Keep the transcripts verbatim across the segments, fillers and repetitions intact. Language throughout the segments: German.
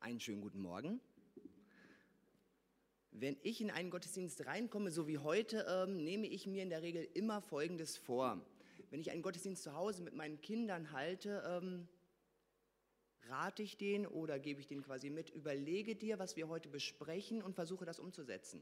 Einen schönen guten Morgen. Wenn ich in einen Gottesdienst reinkomme, so wie heute, ähm, nehme ich mir in der Regel immer Folgendes vor. Wenn ich einen Gottesdienst zu Hause mit meinen Kindern halte, ähm, rate ich den oder gebe ich den quasi mit, überlege dir, was wir heute besprechen und versuche das umzusetzen.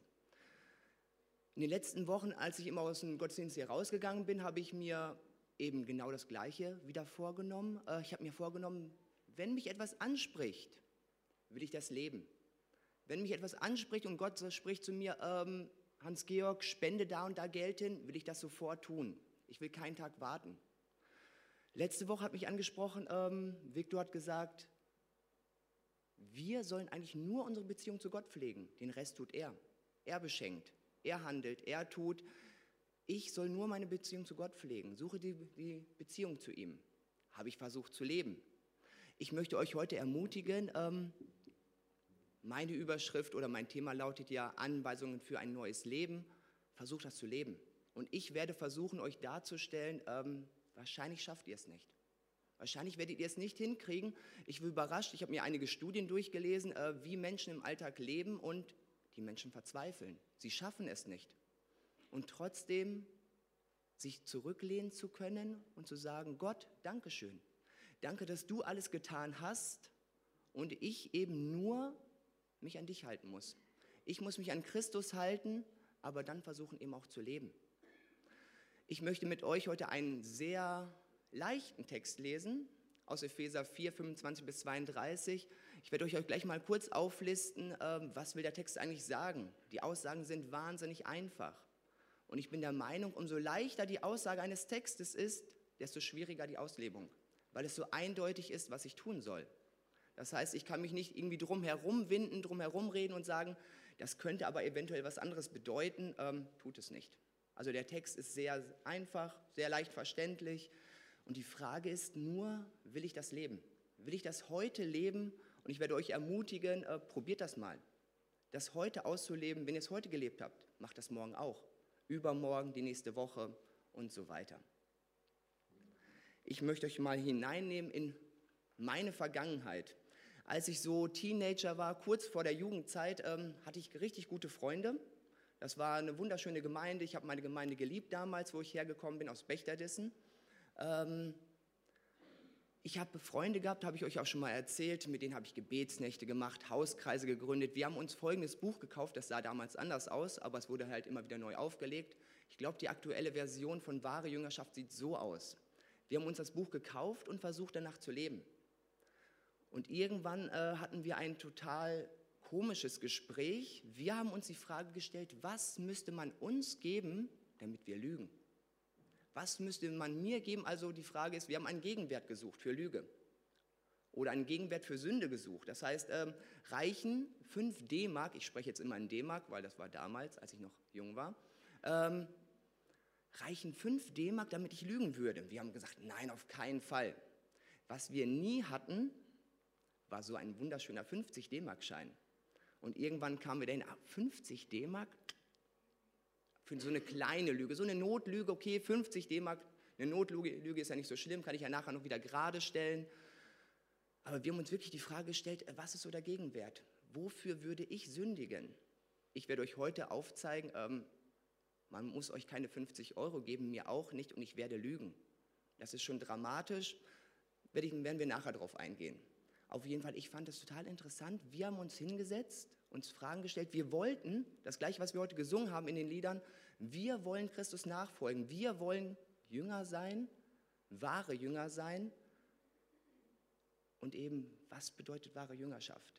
In den letzten Wochen, als ich immer aus dem Gottesdienst hier rausgegangen bin, habe ich mir eben genau das Gleiche wieder vorgenommen. Äh, ich habe mir vorgenommen, wenn mich etwas anspricht, will ich das leben. Wenn mich etwas anspricht und Gott spricht zu mir, ähm, Hans-Georg, spende da und da Geld hin, will ich das sofort tun. Ich will keinen Tag warten. Letzte Woche hat mich angesprochen, ähm, Viktor hat gesagt, wir sollen eigentlich nur unsere Beziehung zu Gott pflegen. Den Rest tut er. Er beschenkt, er handelt, er tut. Ich soll nur meine Beziehung zu Gott pflegen. Suche die, die Beziehung zu ihm. Habe ich versucht zu leben. Ich möchte euch heute ermutigen, ähm, meine Überschrift oder mein Thema lautet ja Anweisungen für ein neues Leben. Versucht das zu leben. Und ich werde versuchen, euch darzustellen, ähm, wahrscheinlich schafft ihr es nicht. Wahrscheinlich werdet ihr es nicht hinkriegen. Ich bin überrascht, ich habe mir einige Studien durchgelesen, äh, wie Menschen im Alltag leben und die Menschen verzweifeln. Sie schaffen es nicht. Und trotzdem sich zurücklehnen zu können und zu sagen, Gott, danke schön. Danke, dass du alles getan hast und ich eben nur mich an dich halten muss. Ich muss mich an Christus halten, aber dann versuchen eben auch zu leben. Ich möchte mit euch heute einen sehr leichten Text lesen, aus Epheser vier, fünfundzwanzig bis zweiunddreißig. Ich werde euch gleich mal kurz auflisten, was will der Text eigentlich sagen. Die Aussagen sind wahnsinnig einfach. Und ich bin der Meinung, umso leichter die Aussage eines Textes ist, desto schwieriger die Auslebung, weil es so eindeutig ist, was ich tun soll. Das heißt, ich kann mich nicht irgendwie drum herum winden, drum herum reden und sagen, das könnte aber eventuell was anderes bedeuten, ähm, tut es nicht. Also der Text ist sehr einfach, sehr leicht verständlich und die Frage ist nur, will ich das leben? Will ich das heute leben? Und ich werde euch ermutigen, äh, probiert das mal. Das heute auszuleben, wenn ihr es heute gelebt habt, macht das morgen auch. Übermorgen, die nächste Woche und so weiter. Ich möchte euch mal hineinnehmen in meine Vergangenheit. Als ich so Teenager war, kurz vor der Jugendzeit, ähm, hatte ich richtig gute Freunde. Das war eine wunderschöne Gemeinde. Ich habe meine Gemeinde geliebt damals, wo ich hergekommen bin, aus Bechterdissen. Ähm, ich habe Freunde gehabt, habe ich euch auch schon mal erzählt, mit denen habe ich Gebetsnächte gemacht, Hauskreise gegründet. Wir haben uns folgendes Buch gekauft, das sah damals anders aus, aber es wurde halt immer wieder neu aufgelegt. Ich glaube, die aktuelle Version von Wahre Jüngerschaft sieht so aus. Wir haben uns das Buch gekauft und versucht, danach zu leben. Und irgendwann äh, hatten wir ein total komisches Gespräch. Wir haben uns die Frage gestellt, was müsste man uns geben, damit wir lügen? Was müsste man mir geben? Also die Frage ist, wir haben einen Gegenwert gesucht für Lüge oder einen Gegenwert für Sünde gesucht. Das heißt, ähm, reichen fünf D-Mark, ich spreche jetzt immer in D-Mark, weil das war damals, als ich noch jung war, ähm, reichen fünf D-Mark, damit ich lügen würde? Wir haben gesagt, nein, auf keinen Fall. Was wir nie hatten, war so ein wunderschöner fünfzig D-Mark-Schein. Und irgendwann kamen wir dahin, ah, fünfzig D-Mark für so eine kleine Lüge, so eine Notlüge, okay, fünfzig D-Mark, eine Notlüge ist ja nicht so schlimm, kann ich ja nachher noch wieder gerade stellen. Aber wir haben uns wirklich die Frage gestellt, was ist so der Gegenwert? Wofür würde ich sündigen? Ich werde euch heute aufzeigen, ähm, man muss euch keine fünfzig Euro geben, mir auch nicht, und ich werde lügen. Das ist schon dramatisch, werden wir nachher drauf eingehen. Auf jeden Fall, ich fand das total interessant. Wir haben uns hingesetzt, uns Fragen gestellt. Wir wollten, das Gleiche, was wir heute gesungen haben in den Liedern, wir wollen Christus nachfolgen. Wir wollen Jünger sein, wahre Jünger sein. Und eben, was bedeutet wahre Jüngerschaft?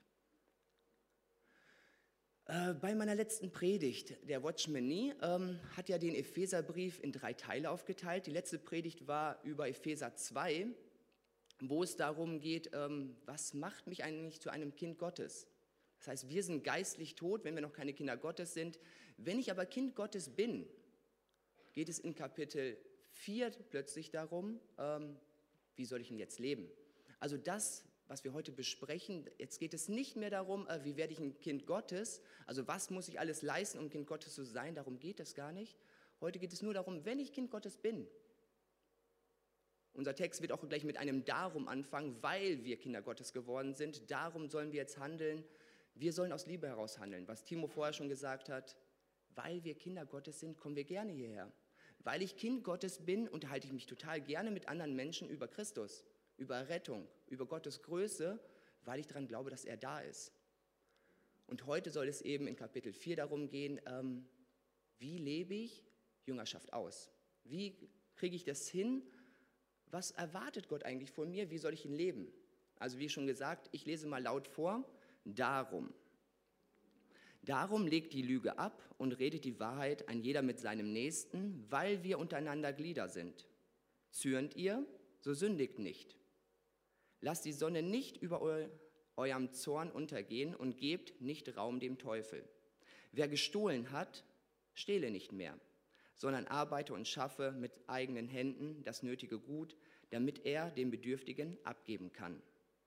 Äh, bei meiner letzten Predigt, der Watchman Nee, ähm, hat ja den Epheserbrief in drei Teile aufgeteilt. Die letzte Predigt war über Epheser zwei, wo es darum geht, ähm, was macht mich eigentlich zu einem Kind Gottes? Das heißt, wir sind geistlich tot, wenn wir noch keine Kinder Gottes sind. Wenn ich aber Kind Gottes bin, geht es in Kapitel vier plötzlich darum, ähm, wie soll ich denn jetzt leben? Also das, was wir heute besprechen, jetzt geht es nicht mehr darum, äh, wie werde ich ein Kind Gottes, also was muss ich alles leisten, um Kind Gottes zu sein, darum geht es gar nicht. Heute geht es nur darum, wenn ich Kind Gottes bin, Unser Text wird auch gleich mit einem Darum anfangen, weil wir Kinder Gottes geworden sind. Darum sollen wir jetzt handeln. Wir sollen aus Liebe heraus handeln. Was Timo vorher schon gesagt hat, weil wir Kinder Gottes sind, kommen wir gerne hierher. Weil ich Kind Gottes bin, unterhalte ich mich total gerne mit anderen Menschen über Christus, über Rettung, über Gottes Größe, weil ich daran glaube, dass er da ist. Und heute soll es eben in Kapitel vier darum gehen, ähm, wie lebe ich Jüngerschaft aus? Wie kriege ich das hin? Was erwartet Gott eigentlich von mir? Wie soll ich ihn leben? Also wie schon gesagt, ich lese mal laut vor, darum. Darum legt die Lüge ab und redet die Wahrheit ein jeder mit seinem Nächsten, weil wir untereinander Glieder sind. Zürnt ihr, so sündigt nicht. Lasst die Sonne nicht über eu eurem Zorn untergehen und gebt nicht Raum dem Teufel. Wer gestohlen hat, stehle nicht mehr, sondern arbeite und schaffe mit eigenen Händen das nötige Gut, damit er dem Bedürftigen abgeben kann.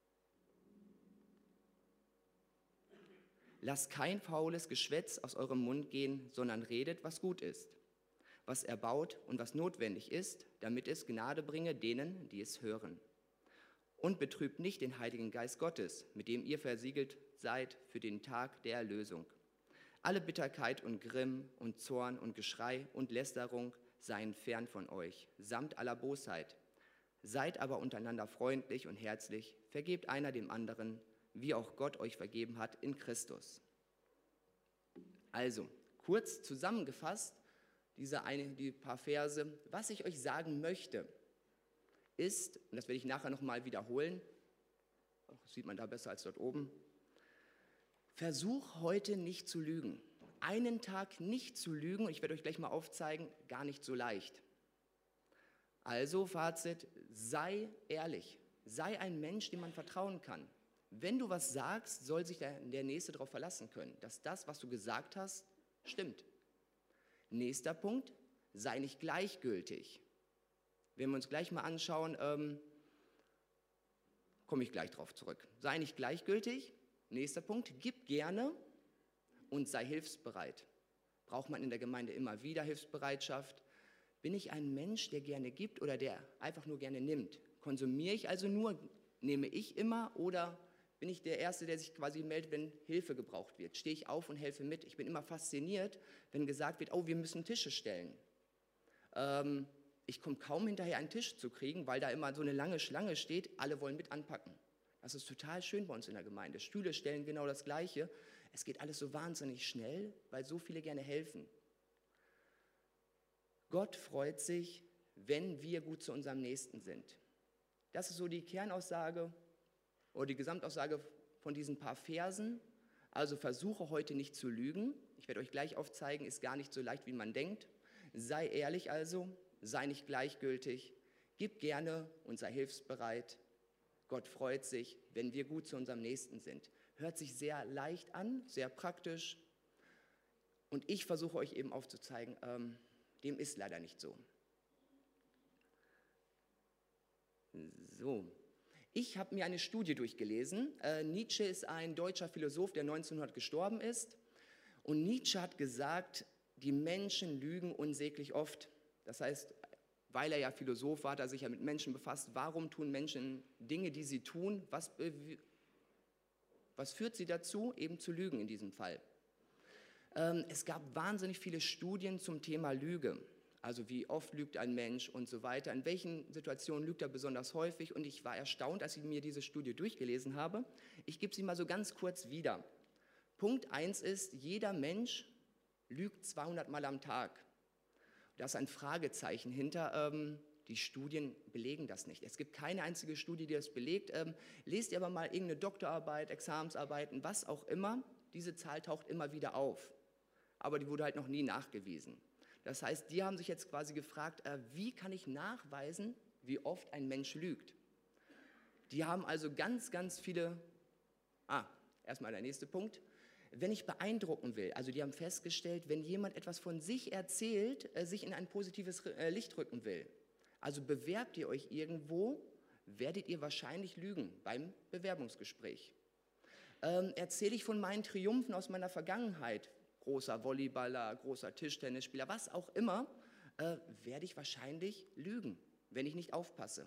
Lasst kein faules Geschwätz aus eurem Mund gehen, sondern redet, was gut ist, was erbaut und was notwendig ist, damit es Gnade bringe denen, die es hören. Und betrübt nicht den Heiligen Geist Gottes, mit dem ihr versiegelt seid für den Tag der Erlösung. Alle Bitterkeit und Grimm und Zorn und Geschrei und Lästerung seien fern von euch, samt aller Bosheit. Seid aber untereinander freundlich und herzlich, vergebt einer dem anderen, wie auch Gott euch vergeben hat in Christus. Also, kurz zusammengefasst, diese eine, die paar Verse, was ich euch sagen möchte, ist, und das werde ich nachher nochmal wiederholen, das sieht man da besser als dort oben, versuch heute nicht zu lügen. Einen Tag nicht zu lügen, und ich werde euch gleich mal aufzeigen, gar nicht so leicht. Also, Fazit, sei ehrlich, sei ein Mensch, dem man vertrauen kann. Wenn du was sagst, soll sich der, der Nächste darauf verlassen können, dass das, was du gesagt hast, stimmt. Nächster Punkt, sei nicht gleichgültig. Wenn wir uns gleich mal anschauen, ähm, komme ich gleich drauf zurück. Sei nicht gleichgültig. Nächster Punkt, gib gerne und sei hilfsbereit. Braucht man in der Gemeinde immer wieder Hilfsbereitschaft? Bin ich ein Mensch, der gerne gibt oder der einfach nur gerne nimmt? Konsumiere ich also nur, nehme ich immer oder bin ich der Erste, der sich quasi meldet, wenn Hilfe gebraucht wird? Stehe ich auf und helfe mit? Ich bin immer fasziniert, wenn gesagt wird, oh, wir müssen Tische stellen. Ähm, ich komme kaum hinterher, einen Tisch zu kriegen, weil da immer so eine lange Schlange steht, alle wollen mit anpacken. Das ist total schön bei uns in der Gemeinde. Stühle stellen, genau das Gleiche. Es geht alles so wahnsinnig schnell, weil so viele gerne helfen. Gott freut sich, wenn wir gut zu unserem Nächsten sind. Das ist so die Kernaussage oder die Gesamtaussage von diesen paar Versen. Also versuche heute nicht zu lügen. Ich werde euch gleich aufzeigen, ist gar nicht so leicht, wie man denkt. Sei ehrlich also, sei nicht gleichgültig, gib gerne und sei hilfsbereit. Gott freut sich, wenn wir gut zu unserem Nächsten sind. Hört sich sehr leicht an, sehr praktisch. Und ich versuche euch eben aufzuzeigen, ähm, dem ist leider nicht so. So, ich habe mir eine Studie durchgelesen. Äh, Nietzsche ist ein deutscher Philosoph, der neunzehnhundert gestorben ist. Und Nietzsche hat gesagt, die Menschen lügen unsäglich oft. Das heißt, weil er ja Philosoph war, hat er sich ja mit Menschen befasst. Warum tun Menschen Dinge, die sie tun? Was, was führt sie dazu, eben zu lügen in diesem Fall? Ähm, es gab wahnsinnig viele Studien zum Thema Lüge. Also wie oft lügt ein Mensch und so weiter. In welchen Situationen lügt er besonders häufig? Und ich war erstaunt, als ich mir diese Studie durchgelesen habe. Ich gebe sie mal so ganz kurz wieder. Punkt eins ist, jeder Mensch lügt zweihundert Mal am Tag. Da ist ein Fragezeichen hinter. Ähm, die Studien belegen das nicht. Es gibt keine einzige Studie, die das belegt. Ähm, lest ihr aber mal irgendeine Doktorarbeit, Examensarbeiten, was auch immer. Diese Zahl taucht immer wieder auf. Aber die wurde halt noch nie nachgewiesen. Das heißt, die haben sich jetzt quasi gefragt, äh, wie kann ich nachweisen, wie oft ein Mensch lügt? Die haben also ganz, ganz viele, ah, erstmal der nächste Punkt. Wenn ich beeindrucken will, also die haben festgestellt, wenn jemand etwas von sich erzählt, äh, sich in ein positives äh, Licht rücken will, also bewerbt ihr euch irgendwo, werdet ihr wahrscheinlich lügen beim Bewerbungsgespräch. Ähm, erzähle ich von meinen Triumphen aus meiner Vergangenheit, großer Volleyballer, großer Tischtennisspieler, was auch immer, äh, werde ich wahrscheinlich lügen, wenn ich nicht aufpasse.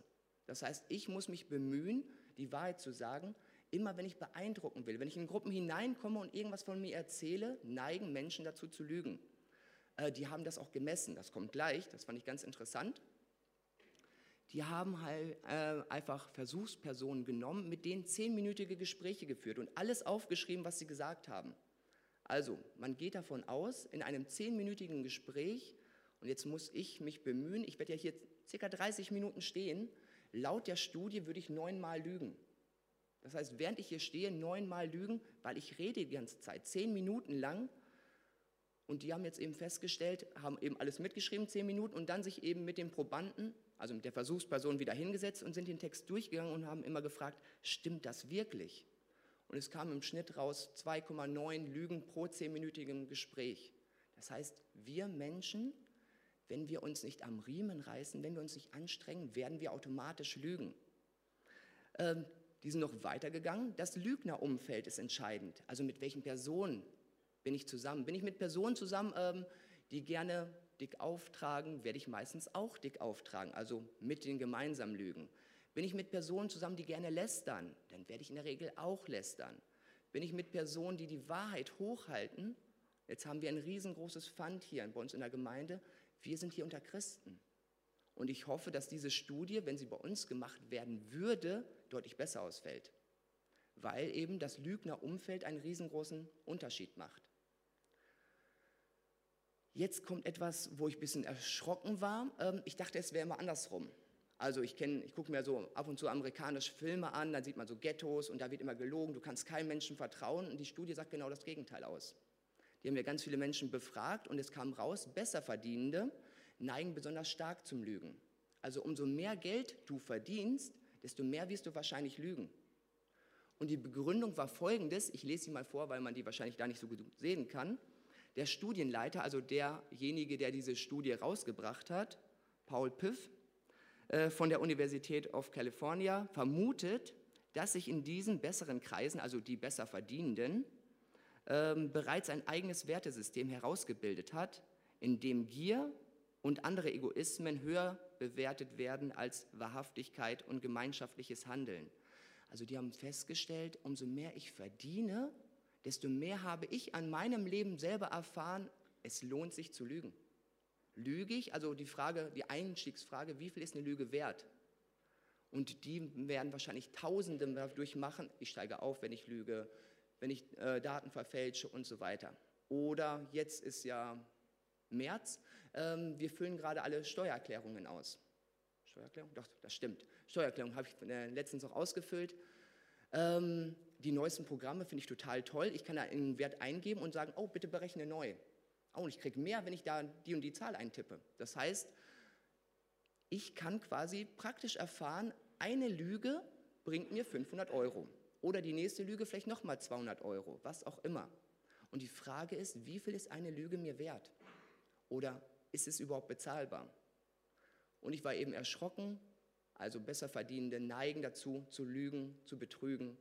Das heißt, ich muss mich bemühen, die Wahrheit zu sagen. Immer wenn ich beeindrucken will, wenn ich in Gruppen hineinkomme und irgendwas von mir erzähle, neigen Menschen dazu zu lügen. Äh, die haben das auch gemessen, das kommt gleich, das fand ich ganz interessant. Die haben halt äh, einfach Versuchspersonen genommen, mit denen zehnminütige Gespräche geführt und alles aufgeschrieben, was sie gesagt haben. Also, man geht davon aus, in einem zehnminütigen Gespräch, und jetzt muss ich mich bemühen, ich werde ja hier circa dreißig Minuten stehen, laut der Studie würde ich neunmal lügen. Das heißt, während ich hier stehe, neunmal lügen, weil ich rede die ganze Zeit, zehn Minuten lang. Und die haben jetzt eben festgestellt, haben eben alles mitgeschrieben, zehn Minuten, und dann sich eben mit dem Probanden, also mit der Versuchsperson, wieder hingesetzt und sind den Text durchgegangen und haben immer gefragt, stimmt das wirklich? Und es kam im Schnitt raus zwei Komma neun Lügen pro zehnminütigem Gespräch. Das heißt, wir Menschen, wenn wir uns nicht am Riemen reißen, wenn wir uns nicht anstrengen, werden wir automatisch lügen. Ähm, Die sind noch weitergegangen. Das Lügnerumfeld ist entscheidend. Also mit welchen Personen bin ich zusammen? Bin ich mit Personen zusammen, ähm, die gerne dick auftragen, werde ich meistens auch dick auftragen, also mit denen gemeinsam lügen. Bin ich mit Personen zusammen, die gerne lästern, dann werde ich in der Regel auch lästern. Bin ich mit Personen, die die Wahrheit hochhalten, jetzt haben wir ein riesengroßes Pfand hier bei uns in der Gemeinde, wir sind hier unter Christen. Und ich hoffe, dass diese Studie, wenn sie bei uns gemacht werden würde, deutlich besser ausfällt, weil eben das Lügnerumfeld einen riesengroßen Unterschied macht. Jetzt kommt etwas, wo ich ein bisschen erschrocken war. Ich dachte, es wäre immer andersrum. Also ich, kenn, ich gucke mir so ab und zu amerikanische Filme an, dann sieht man so Ghettos und da wird immer gelogen, du kannst keinem Menschen vertrauen, und die Studie sagt genau das Gegenteil aus. Die haben ja ganz viele Menschen befragt und es kam raus, Besserverdienende neigen besonders stark zum Lügen. Also umso mehr Geld du verdienst, desto mehr wirst du wahrscheinlich lügen. Und die Begründung war folgendes, ich lese sie mal vor, weil man die wahrscheinlich da nicht so gut sehen kann. Der Studienleiter, also derjenige, der diese Studie rausgebracht hat, Paul Piff äh, von der Universität of California, vermutet, dass sich in diesen besseren Kreisen, also die Besserverdienenden, ähm, bereits ein eigenes Wertesystem herausgebildet hat, in dem Gier und andere Egoismen höher bewertet werden als Wahrhaftigkeit und gemeinschaftliches Handeln. Also die haben festgestellt, umso mehr ich verdiene, desto mehr habe ich an meinem Leben selber erfahren, es lohnt sich zu lügen. Lüge ich? Also die Frage, die Einstiegsfrage, wie viel ist eine Lüge wert? Und die werden wahrscheinlich Tausende dadurch machen, ich steige auf, wenn ich lüge, wenn ich äh, Daten verfälsche und so weiter. Oder jetzt ist ja März, ähm, wir füllen gerade alle Steuererklärungen aus. Steuererklärung? Doch, das stimmt. Steuererklärung habe ich äh, letztens auch ausgefüllt. Ähm, die neuesten Programme finde ich total toll. Ich kann da einen Wert eingeben und sagen, oh, bitte berechne neu. Oh, und ich kriege mehr, wenn ich da die und die Zahl eintippe. Das heißt, ich kann quasi praktisch erfahren, eine Lüge bringt mir fünfhundert Euro. Oder die nächste Lüge vielleicht nochmal zweihundert Euro, was auch immer. Und die Frage ist, wie viel ist eine Lüge mir wert? Oder ist es überhaupt bezahlbar? Und ich war eben erschrocken, also Besserverdienende neigen dazu, zu lügen, zu betrügen.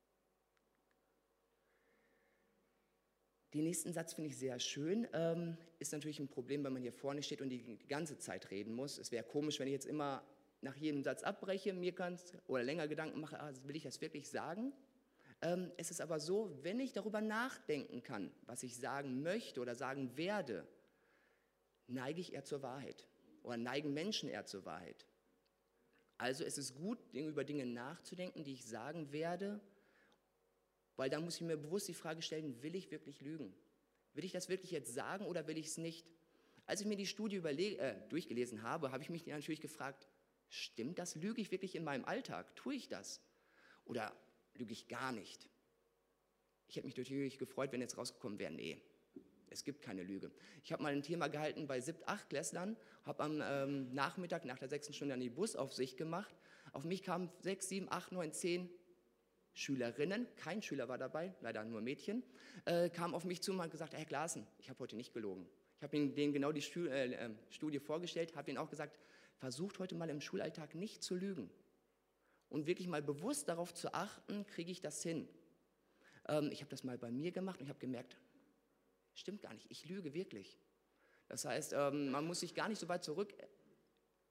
Den nächsten Satz finde ich sehr schön, ähm, ist natürlich ein Problem, wenn man hier vorne steht und die, die ganze Zeit reden muss. Es wäre komisch, wenn ich jetzt immer nach jedem Satz abbreche, mir ganz oder länger Gedanken mache, ah, will ich das wirklich sagen? Ähm, es ist aber so, wenn ich darüber nachdenken kann, was ich sagen möchte oder sagen werde, neige ich eher zur Wahrheit oder neigen Menschen eher zur Wahrheit. Also es ist gut, über Dinge nachzudenken, die ich sagen werde, weil dann muss ich mir bewusst die Frage stellen, will ich wirklich lügen? Will ich das wirklich jetzt sagen oder will ich es nicht? Als ich mir die Studie überleg, äh, durchgelesen habe, habe ich mich natürlich gefragt, stimmt das? Lüge ich wirklich in meinem Alltag? Tue ich das? Oder lüge ich gar nicht? Ich hätte mich natürlich gefreut, wenn jetzt rausgekommen wäre, nee, es gibt keine Lüge. Ich habe mal ein Thema gehalten bei Siebt-, Achtklässlern, habe am ähm, Nachmittag nach der sechsten Stunde dann die Busaufsicht gemacht. Auf mich kamen sechs, sieben, acht, neun, zehn Schülerinnen, kein Schüler war dabei, leider nur Mädchen, äh, kamen auf mich zu und haben gesagt, Herr Glaaßen, ich habe heute nicht gelogen. Ich habe denen genau die Stu äh, Studie vorgestellt, habe denen auch gesagt, versucht heute mal im Schulalltag nicht zu lügen. Und wirklich mal bewusst darauf zu achten, kriege ich das hin. Ähm, ich habe das mal bei mir gemacht und ich habe gemerkt, stimmt gar nicht, ich lüge wirklich. Das heißt, ähm, man muss sich gar nicht so weit zurück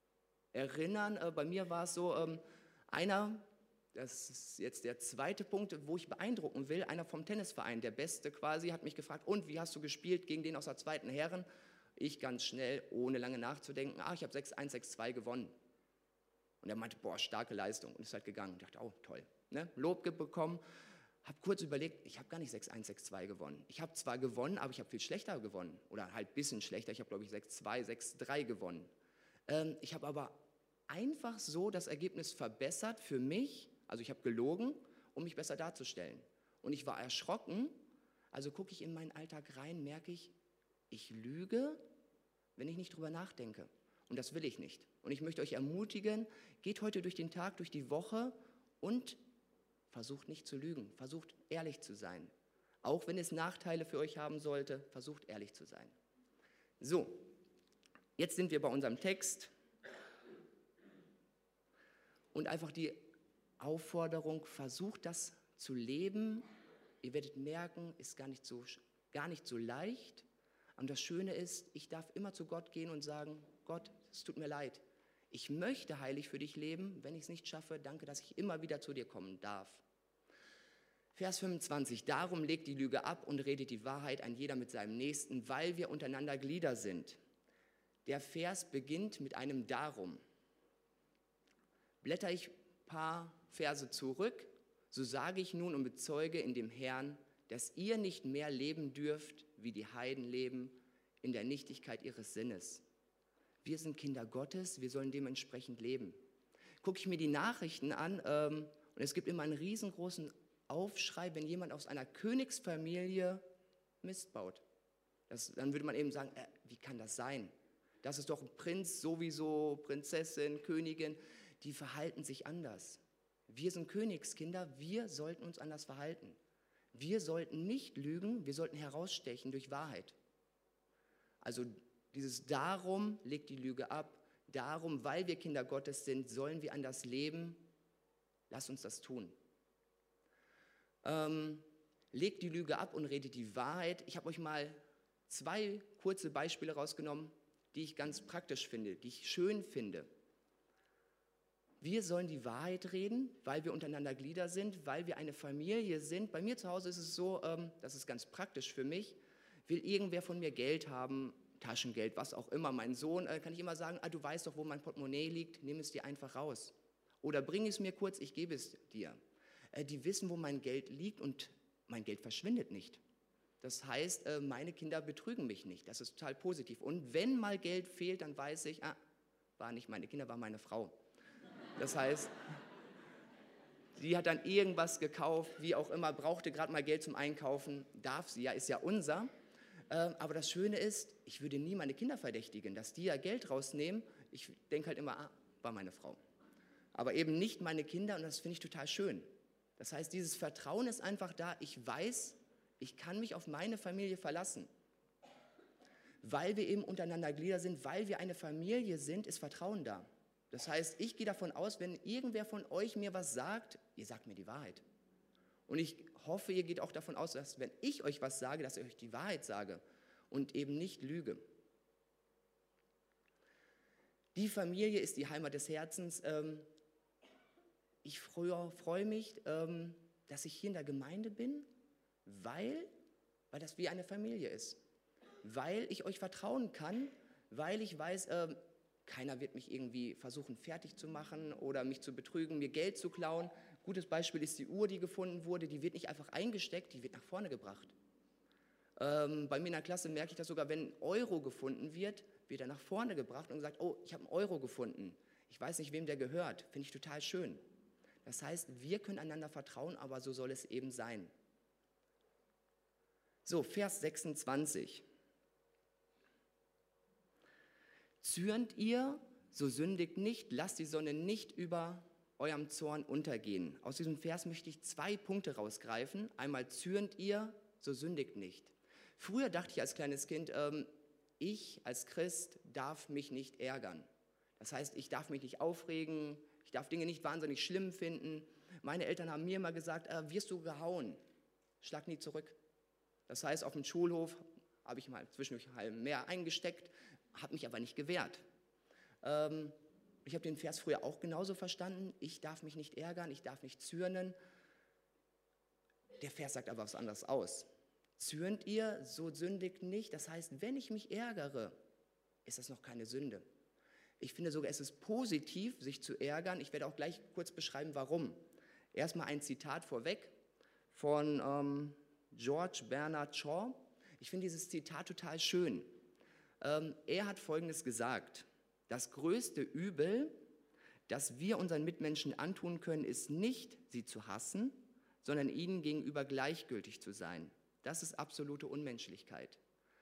erinnern. Äh, bei mir war es so, ähm, einer, das ist jetzt der zweite Punkt, wo ich beeindrucken will, einer vom Tennisverein, der Beste quasi, hat mich gefragt, und wie hast du gespielt gegen den aus der zweiten Herren? Ich ganz schnell, ohne lange nachzudenken, ah, ich habe sechs eins, sechs zwei gewonnen. Und er meinte, boah, starke Leistung, und ist halt gegangen. Ich dachte, oh, toll. Ne? Lob bekommen, habe kurz überlegt, ich habe gar nicht sechs eins, sechs zwei gewonnen. Ich habe zwar gewonnen, aber ich habe viel schlechter gewonnen. Oder halt ein bisschen schlechter, ich habe, glaube ich, sechs zwei, sechs drei gewonnen. Ähm, ich habe aber einfach so das Ergebnis verbessert für mich, also ich habe gelogen, um mich besser darzustellen. Und ich war erschrocken, also gucke ich in meinen Alltag rein, merke ich, ich lüge, wenn ich nicht drüber nachdenke. Und das will ich nicht. Und ich möchte euch ermutigen, geht heute durch den Tag, durch die Woche und versucht nicht zu lügen. Versucht ehrlich zu sein. Auch wenn es Nachteile für euch haben sollte, versucht ehrlich zu sein. So, jetzt sind wir bei unserem Text. Und einfach die Aufforderung, versucht das zu leben. Ihr werdet merken, ist gar nicht so, gar nicht so leicht. Und das Schöne ist, ich darf immer zu Gott gehen und sagen, Gott, es tut mir leid. Ich möchte heilig für dich leben. Wenn ich es nicht schaffe, danke, dass ich immer wieder zu dir kommen darf. Vers fünfundzwanzig. Darum legt die Lüge ab und redet die Wahrheit, ein jeder mit seinem Nächsten, weil wir untereinander Glieder sind. Der Vers beginnt mit einem Darum. Blätter ich ein paar Verse zurück, so sage ich nun und bezeuge in dem Herrn, dass ihr nicht mehr leben dürft, wie die Heiden leben, in der Nichtigkeit ihres Sinnes. Wir sind Kinder Gottes, wir sollen dementsprechend leben. Gucke ich mir die Nachrichten an, ähm, und es gibt immer einen riesengroßen Aufschrei, wenn jemand aus einer Königsfamilie Mist baut. Das, dann würde man eben sagen, äh, wie kann das sein? Das ist doch ein Prinz, sowieso Prinzessin, Königin, die verhalten sich anders. Wir sind Königskinder, wir sollten uns anders verhalten. Wir sollten nicht lügen, wir sollten herausstechen durch Wahrheit. Also dieses Darum legt die Lüge ab, darum, weil wir Kinder Gottes sind, sollen wir anders leben. Lass uns das tun. Ähm, legt die Lüge ab und redet die Wahrheit. Ich habe euch mal zwei kurze Beispiele rausgenommen, die ich ganz praktisch finde, die ich schön finde. Wir sollen die Wahrheit reden, weil wir untereinander Glieder sind, weil wir eine Familie sind. Bei mir zu Hause ist es so, ähm, das ist ganz praktisch für mich, will irgendwer von mir Geld haben, Taschengeld, was auch immer. Mein Sohn, äh, kann ich immer sagen, ah, du weißt doch, wo mein Portemonnaie liegt, nimm es dir einfach raus. Oder bring es mir kurz, ich gebe es dir. Äh, die wissen, wo mein Geld liegt und mein Geld verschwindet nicht. Das heißt, äh, meine Kinder betrügen mich nicht. Das ist total positiv. Und wenn mal Geld fehlt, dann weiß ich, ah, war nicht meine Kinder, war meine Frau. Das heißt, sie hat dann irgendwas gekauft, wie auch immer, brauchte gerade mal Geld zum Einkaufen, darf sie ja, ist ja unser. Aber das Schöne ist, ich würde nie meine Kinder verdächtigen, dass die ja Geld rausnehmen. Ich denke halt immer, ah, war meine Frau. Aber eben nicht meine Kinder, und das finde ich total schön. Das heißt, dieses Vertrauen ist einfach da. Ich weiß, ich kann mich auf meine Familie verlassen. Weil wir eben untereinander Glieder sind, weil wir eine Familie sind, ist Vertrauen da. Das heißt, ich gehe davon aus, wenn irgendwer von euch mir was sagt, ihr sagt mir die Wahrheit. Und ich hoffe, ihr geht auch davon aus, dass wenn ich euch was sage, dass ich euch die Wahrheit sage und eben nicht lüge. Die Familie ist die Heimat des Herzens. Ich freue mich, dass ich hier in der Gemeinde bin, weil, weil das wie eine Familie ist. Weil ich euch vertrauen kann, weil ich weiß, keiner wird mich irgendwie versuchen, fertig zu machen oder mich zu betrügen, mir Geld zu klauen. Gutes Beispiel ist die Uhr, die gefunden wurde. Die wird nicht einfach eingesteckt, die wird nach vorne gebracht. Ähm, bei mir in der Klasse merke ich das sogar, wenn ein Euro gefunden wird, wird er nach vorne gebracht und gesagt, oh, ich habe einen Euro gefunden. Ich weiß nicht, wem der gehört. Finde ich total schön. Das heißt, wir können einander vertrauen, aber so soll es eben sein. So, Vers sechsundzwanzig. Zürnt ihr, so sündigt nicht, lasst die Sonne nicht über eurem Zorn untergehen. Aus diesem Vers möchte ich zwei Punkte rausgreifen. Einmal zürnt ihr, so sündigt nicht. Früher dachte ich als kleines Kind, ähm, ich als Christ darf mich nicht ärgern. Das heißt, ich darf mich nicht aufregen, ich darf Dinge nicht wahnsinnig schlimm finden. Meine Eltern haben mir immer gesagt, äh, wirst du gehauen, schlag nie zurück. Das heißt, auf dem Schulhof habe ich mal zwischendurch mehr eingesteckt, habe mich aber nicht gewehrt. Ähm, Ich habe den Vers früher auch genauso verstanden. Ich darf mich nicht ärgern, ich darf nicht zürnen. Der Vers sagt aber was anderes aus. Zürnt ihr, so sündigt nicht. Das heißt, wenn ich mich ärgere, ist das noch keine Sünde. Ich finde sogar, es ist positiv, sich zu ärgern. Ich werde auch gleich kurz beschreiben, warum. Erstmal ein Zitat vorweg von ähm, George Bernard Shaw. Ich finde dieses Zitat total schön. Ähm, er hat Folgendes gesagt: Das größte Übel, das wir unseren Mitmenschen antun können, ist nicht, sie zu hassen, sondern ihnen gegenüber gleichgültig zu sein. Das ist absolute Unmenschlichkeit.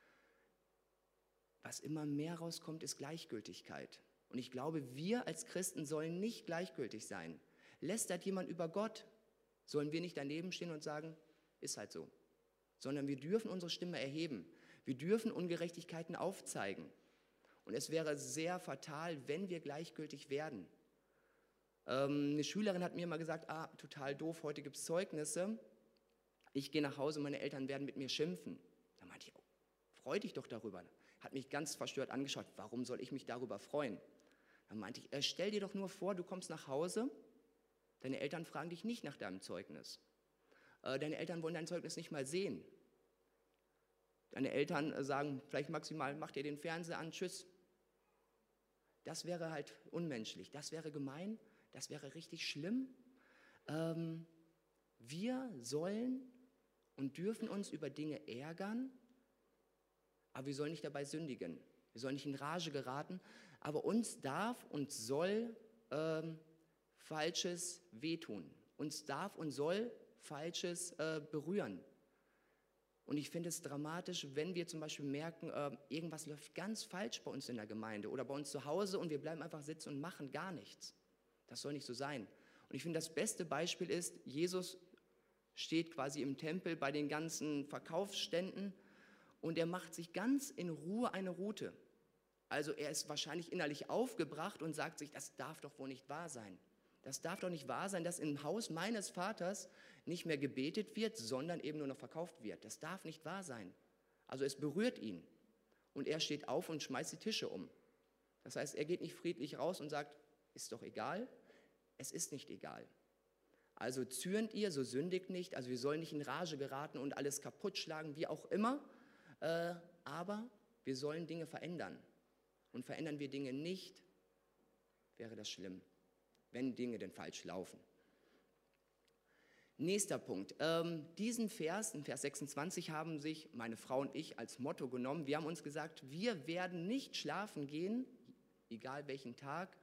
Was immer mehr rauskommt, ist Gleichgültigkeit. Und ich glaube, wir als Christen sollen nicht gleichgültig sein. Lästert jemand über Gott, sollen wir nicht daneben stehen und sagen, ist halt so. Sondern wir dürfen unsere Stimme erheben. Wir dürfen Ungerechtigkeiten aufzeigen. Und es wäre sehr fatal, wenn wir gleichgültig werden. Ähm, eine Schülerin hat mir mal gesagt, ah, total doof, heute gibt es Zeugnisse. Ich gehe nach Hause, meine Eltern werden mit mir schimpfen. Da meinte ich, oh, freu dich doch darüber. Hat mich ganz verstört angeschaut, warum soll ich mich darüber freuen? Dann meinte ich, äh, stell dir doch nur vor, du kommst nach Hause, deine Eltern fragen dich nicht nach deinem Zeugnis. Äh, deine Eltern wollen dein Zeugnis nicht mal sehen. Deine Eltern äh, sagen vielleicht maximal, mach dir den Fernseher an, tschüss. Das wäre halt unmenschlich, das wäre gemein, das wäre richtig schlimm. Ähm, wir sollen und dürfen uns über Dinge ärgern, aber wir sollen nicht dabei sündigen. Wir sollen nicht in Rage geraten, aber uns darf und soll ähm, Falsches wehtun. Uns darf und soll Falsches äh, berühren. Und ich finde es dramatisch, wenn wir zum Beispiel merken, äh, irgendwas läuft ganz falsch bei uns in der Gemeinde oder bei uns zu Hause und wir bleiben einfach sitzen und machen gar nichts. Das soll nicht so sein. Und ich finde, das beste Beispiel ist, Jesus steht quasi im Tempel bei den ganzen Verkaufsständen und er macht sich ganz in Ruhe eine Route. Also er ist wahrscheinlich innerlich aufgebracht und sagt sich, das darf doch wohl nicht wahr sein. Das darf doch nicht wahr sein, dass im Haus meines Vaters nicht mehr gebetet wird, sondern eben nur noch verkauft wird. Das darf nicht wahr sein. Also es berührt ihn. Und er steht auf und schmeißt die Tische um. Das heißt, er geht nicht friedlich raus und sagt, ist doch egal. Es ist nicht egal. Also zürnt ihr, so sündigt nicht. Also wir sollen nicht in Rage geraten und alles kaputt schlagen, wie auch immer. Äh, aber wir sollen Dinge verändern. Und verändern wir Dinge nicht, wäre das schlimm, wenn Dinge denn falsch laufen. Nächster Punkt. Ähm, diesen Vers, in Vers sechsundzwanzig, haben sich meine Frau und ich als Motto genommen. Wir haben uns gesagt, wir werden nicht schlafen gehen, egal welchen Tag,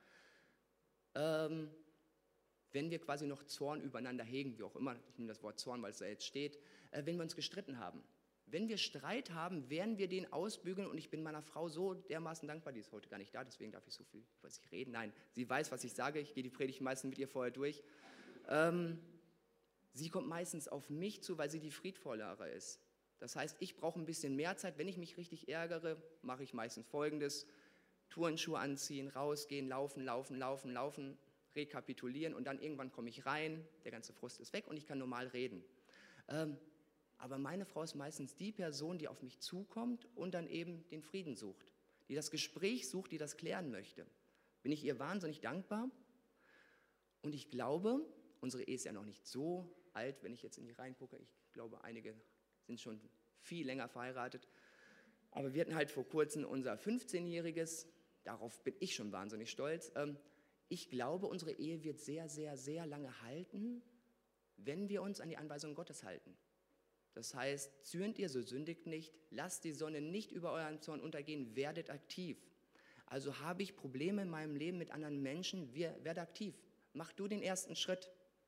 ähm, wenn wir quasi noch Zorn übereinander hegen, wie auch immer, ich nehme das Wort Zorn, weil es da jetzt steht, äh, wenn wir uns gestritten haben. Wenn wir Streit haben, werden wir den ausbügeln und ich bin meiner Frau so dermaßen dankbar, die ist heute gar nicht da, deswegen darf ich so viel über sie reden. Nein, sie weiß, was ich sage, ich gehe die Predigt meistens mit ihr vorher durch. Ähm, sie kommt meistens auf mich zu, weil sie die friedvollere ist. Das heißt, ich brauche ein bisschen mehr Zeit. Wenn ich mich richtig ärgere, mache ich meistens Folgendes: Turnschuhe anziehen, rausgehen, laufen, laufen, laufen, laufen, rekapitulieren und dann irgendwann komme ich rein, der ganze Frust ist weg und ich kann normal reden. Ähm, Aber meine Frau ist meistens die Person, die auf mich zukommt und dann eben den Frieden sucht, die das Gespräch sucht, die das klären möchte. Bin ich ihr wahnsinnig dankbar. Und ich glaube, unsere Ehe ist ja noch nicht so alt, wenn ich jetzt in die Reihen gucke. Ich glaube, einige sind schon viel länger verheiratet. Aber wir hatten halt vor kurzem unser fünfzehnjähriges. Darauf bin ich schon wahnsinnig stolz. Ich glaube, unsere Ehe wird sehr, sehr, sehr lange halten, wenn wir uns an die Anweisungen Gottes halten. Das heißt, zürnt ihr, so sündigt nicht, lasst die Sonne nicht über euren Zorn untergehen, werdet aktiv. Also habe ich Probleme in meinem Leben mit anderen Menschen, werde aktiv. Mach du den ersten Schritt.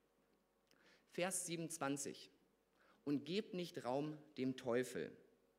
Vers siebenundzwanzig. Und gebt nicht Raum dem Teufel.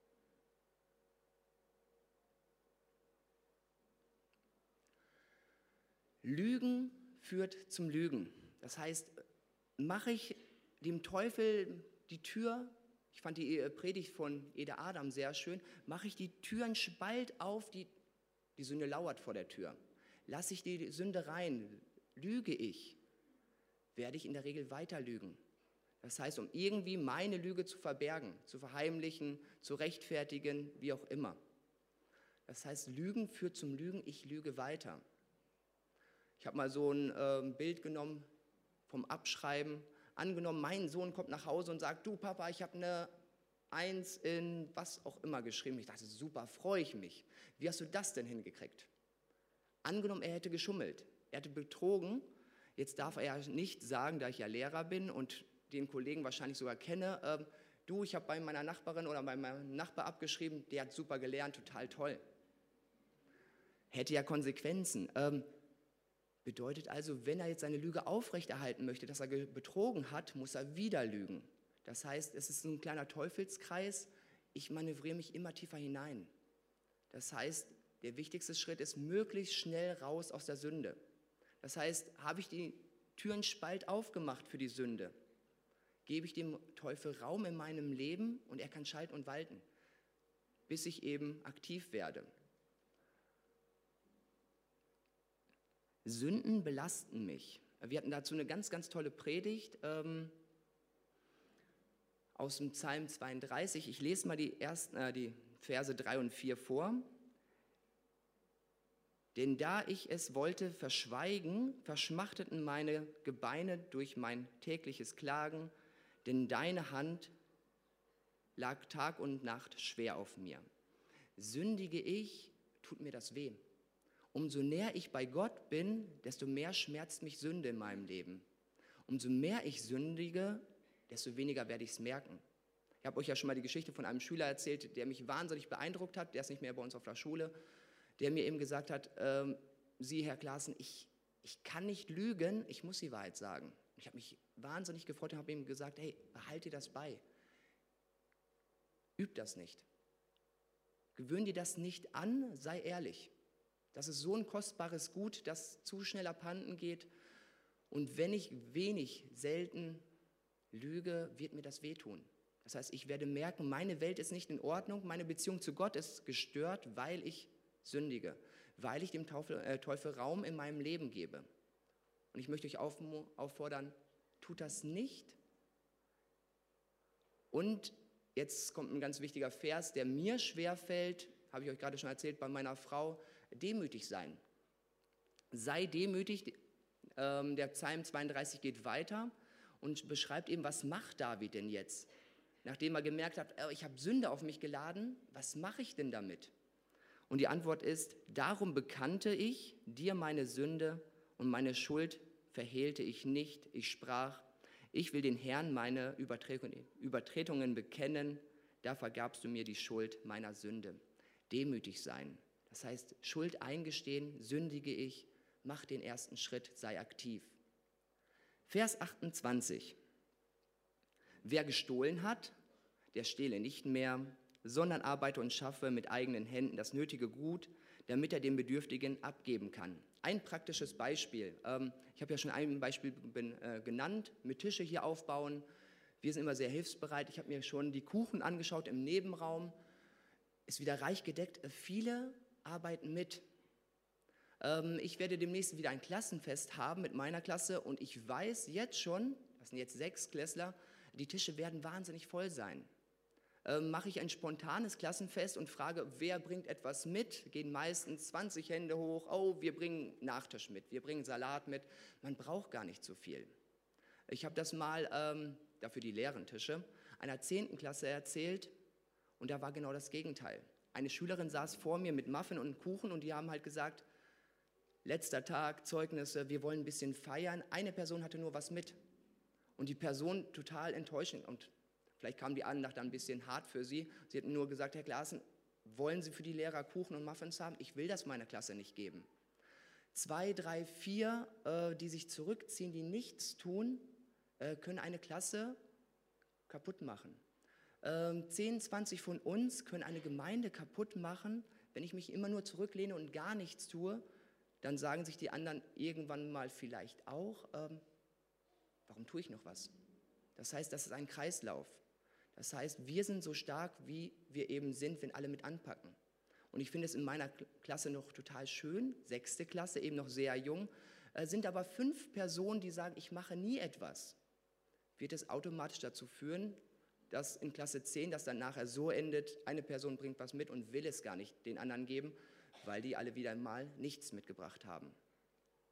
Lügen führt zum Lügen. Das heißt, mache ich dem Teufel die Tür, ich fand die Predigt von Ede Adam sehr schön, mache ich die Türen Spalt auf, die, die Sünde lauert vor der Tür. Lasse ich die Sünde rein, lüge ich, werde ich in der Regel weiter lügen. Das heißt, um irgendwie meine Lüge zu verbergen, zu verheimlichen, zu rechtfertigen, wie auch immer. Das heißt, Lügen führt zum Lügen, ich lüge weiter. Ich habe mal so ein äh, Bild genommen vom Abschreiben. Angenommen, mein Sohn kommt nach Hause und sagt, du Papa, ich habe eine Eins in was auch immer geschrieben. Ich dachte, super, freue ich mich. Wie hast du das denn hingekriegt? Angenommen, er hätte geschummelt, er hätte betrogen. Jetzt darf er ja nicht sagen, da ich ja Lehrer bin und den Kollegen wahrscheinlich sogar kenne, äh, du, ich habe bei meiner Nachbarin oder bei meinem Nachbar abgeschrieben, der hat super gelernt, total toll. Hätte ja Konsequenzen. Ähm, bedeutet also, wenn er jetzt seine Lüge aufrechterhalten möchte, dass er betrogen hat, muss er wieder lügen. Das heißt, es ist ein kleiner Teufelskreis. Ich manövriere mich immer tiefer hinein. Das heißt, der wichtigste Schritt ist, möglichst schnell raus aus der Sünde. Das heißt, habe ich die Türen spalt aufgemacht für die Sünde, gebe ich dem Teufel Raum in meinem Leben und er kann schalten und walten, bis ich eben aktiv werde. Sünden belasten mich. Wir hatten dazu eine ganz, ganz tolle Predigt ähm, aus dem Psalm zweiunddreißig. Ich lese mal die, ersten, äh, die Verse drei und vier vor. Denn da ich es wollte verschweigen, verschmachteten meine Gebeine durch mein tägliches Klagen, denn deine Hand lag Tag und Nacht schwer auf mir. Sündige ich, tut mir das weh. Umso näher ich bei Gott bin, desto mehr schmerzt mich Sünde in meinem Leben. Umso mehr ich sündige, desto weniger werde ich es merken. Ich habe euch ja schon mal die Geschichte von einem Schüler erzählt, der mich wahnsinnig beeindruckt hat, der ist nicht mehr bei uns auf der Schule, der mir eben gesagt hat, ähm, Sie, Herr Klaassen, ich, ich kann nicht lügen, ich muss die Wahrheit sagen. Ich habe mich wahnsinnig gefreut und habe ihm gesagt, hey, behalte dir das bei. Üb das nicht. Gewöhn dir das nicht an, sei ehrlich. Das ist so ein kostbares Gut, das zu schnell abhanden geht. Und wenn ich wenig, selten lüge, wird mir das wehtun. Das heißt, ich werde merken, meine Welt ist nicht in Ordnung, meine Beziehung zu Gott ist gestört, weil ich sündige, weil ich dem Teufel, äh, Teufel Raum in meinem Leben gebe. Und ich möchte euch auf, auffordern, tut das nicht. Und jetzt kommt ein ganz wichtiger Vers, der mir schwerfällt, habe ich euch gerade schon erzählt, bei meiner Frau, demütig sein. Sei demütig, ähm, der Psalm zweiunddreißig geht weiter und beschreibt eben, was macht David denn jetzt? Nachdem er gemerkt hat, äh, ich habe Sünde auf mich geladen, was mache ich denn damit? Und die Antwort ist, darum bekannte ich dir meine Sünde und meine Schuld verhehlte ich nicht. Ich sprach, ich will den Herrn meine Übertretungen bekennen, da vergabst du mir die Schuld meiner Sünde. Demütig sein, das heißt Schuld eingestehen, sündige ich, mach den ersten Schritt, sei aktiv. Vers achtundzwanzig, wer gestohlen hat, der stehle nicht mehr, sondern arbeite und schaffe mit eigenen Händen das nötige Gut, damit er dem Bedürftigen abgeben kann. Ein praktisches Beispiel, ähm, ich habe ja schon ein Beispiel bin, äh, genannt, mit Tische hier aufbauen. Wir sind immer sehr hilfsbereit. Ich habe mir schon die Kuchen angeschaut im Nebenraum. Ist wieder reich gedeckt. Viele arbeiten mit. Ähm, ich werde demnächst wieder ein Klassenfest haben mit meiner Klasse und ich weiß jetzt schon, das sind jetzt sechs Klässler, die Tische werden wahnsinnig voll sein. Ähm, mache ich ein spontanes Klassenfest und frage, wer bringt etwas mit, gehen meistens zwanzig Hände hoch, oh, wir bringen Nachtisch mit, wir bringen Salat mit, man braucht gar nicht so viel. Ich habe das mal, ähm, dafür die leeren Tische, einer zehnten Klasse erzählt und da war genau das Gegenteil. Eine Schülerin saß vor mir mit Muffin und Kuchen und die haben halt gesagt, letzter Tag, Zeugnisse, wir wollen ein bisschen feiern, eine Person hatte nur was mit und die Person total enttäuschend und vielleicht kam die Andacht dann ein bisschen hart für sie. Sie hatten nur gesagt, Herr Klaassen, wollen Sie für die Lehrer Kuchen und Muffins haben? Ich will das meiner Klasse nicht geben. Zwei, drei, vier, äh, die sich zurückziehen, die nichts tun, äh, können eine Klasse kaputt machen. Ähm, zehn, zwanzig von uns können eine Gemeinde kaputt machen. Wenn ich mich immer nur zurücklehne und gar nichts tue, dann sagen sich die anderen irgendwann mal vielleicht auch, ähm, warum tue ich noch was? Das heißt, das ist ein Kreislauf. Das heißt, wir sind so stark, wie wir eben sind, wenn alle mit anpacken. Und ich finde es in meiner Klasse noch total schön, sechste Klasse, eben noch sehr jung, äh, sind aber fünf Personen, die sagen, ich mache nie etwas. Wird es automatisch dazu führen, dass in Klasse zehn das dann nachher so endet, eine Person bringt was mit und will es gar nicht den anderen geben, weil die alle wieder mal nichts mitgebracht haben.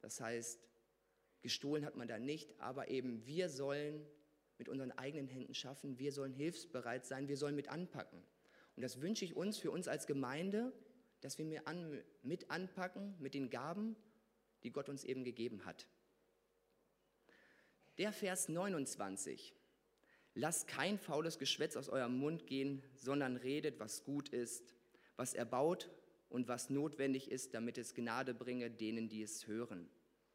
Das heißt, gestohlen hat man da nicht, aber eben wir sollen mit unseren eigenen Händen schaffen, wir sollen hilfsbereit sein, wir sollen mit anpacken. Und das wünsche ich uns, für uns als Gemeinde, dass wir mit, an, mit anpacken mit den Gaben, die Gott uns eben gegeben hat. Der Vers neunundzwanzig. Lasst kein faules Geschwätz aus eurem Mund gehen, sondern redet, was gut ist, was erbaut und was notwendig ist, damit es Gnade bringe denen, die es hören.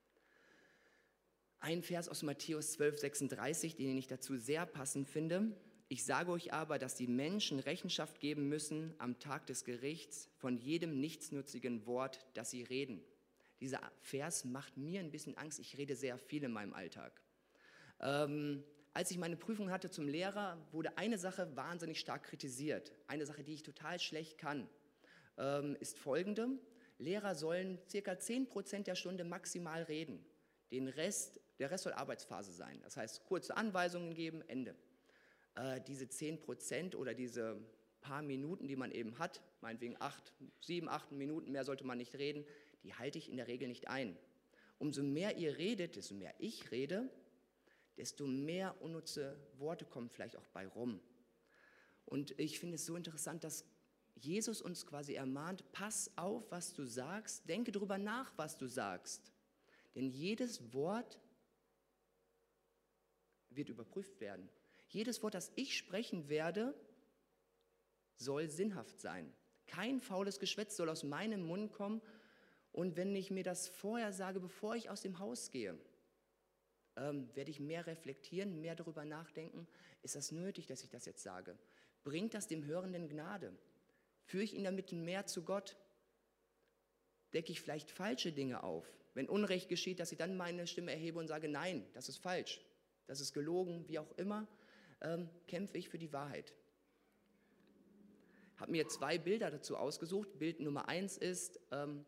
Ein Vers aus Matthäus zwölf, sechsunddreißig, den ich dazu sehr passend finde. Ich sage euch aber, dass die Menschen Rechenschaft geben müssen am Tag des Gerichts von jedem nichtsnutzigen Wort, das sie reden. Dieser Vers macht mir ein bisschen Angst. Ich rede sehr viel in meinem Alltag. Ähm, als ich meine Prüfung hatte zum Lehrer, wurde eine Sache wahnsinnig stark kritisiert. Eine Sache, die ich total schlecht kann, ähm, ist folgende. Lehrer sollen circa zehn Prozent der Stunde maximal reden. Den Rest, der Rest soll Arbeitsphase sein. Das heißt, kurze Anweisungen geben, Ende. Äh, diese zehn Prozent oder diese paar Minuten, die man eben hat, meinetwegen acht, sieben, acht Minuten, mehr sollte man nicht reden, die halte ich in der Regel nicht ein. Umso mehr ihr redet, desto mehr ich rede, desto mehr unnütze Worte kommen vielleicht auch bei rum. Und ich finde es so interessant, dass Jesus uns quasi ermahnt, pass auf, was du sagst, denke darüber nach, was du sagst. Denn jedes Wort wird überprüft werden. Jedes Wort, das ich sprechen werde, soll sinnhaft sein. Kein faules Geschwätz soll aus meinem Mund kommen. Und wenn ich mir das vorher sage, bevor ich aus dem Haus gehe, ähm, werde ich mehr reflektieren, mehr darüber nachdenken. Ist das nötig, dass ich das jetzt sage? Bringt das dem Hörenden Gnade? Führe ich ihn damit mehr zu Gott? Decke ich vielleicht falsche Dinge auf? Wenn Unrecht geschieht, dass ich dann meine Stimme erhebe und sage, nein, das ist falsch, das ist gelogen, wie auch immer, ähm, kämpfe ich für die Wahrheit. Ich habe mir zwei Bilder dazu ausgesucht. Bild Nummer eins ist, ähm,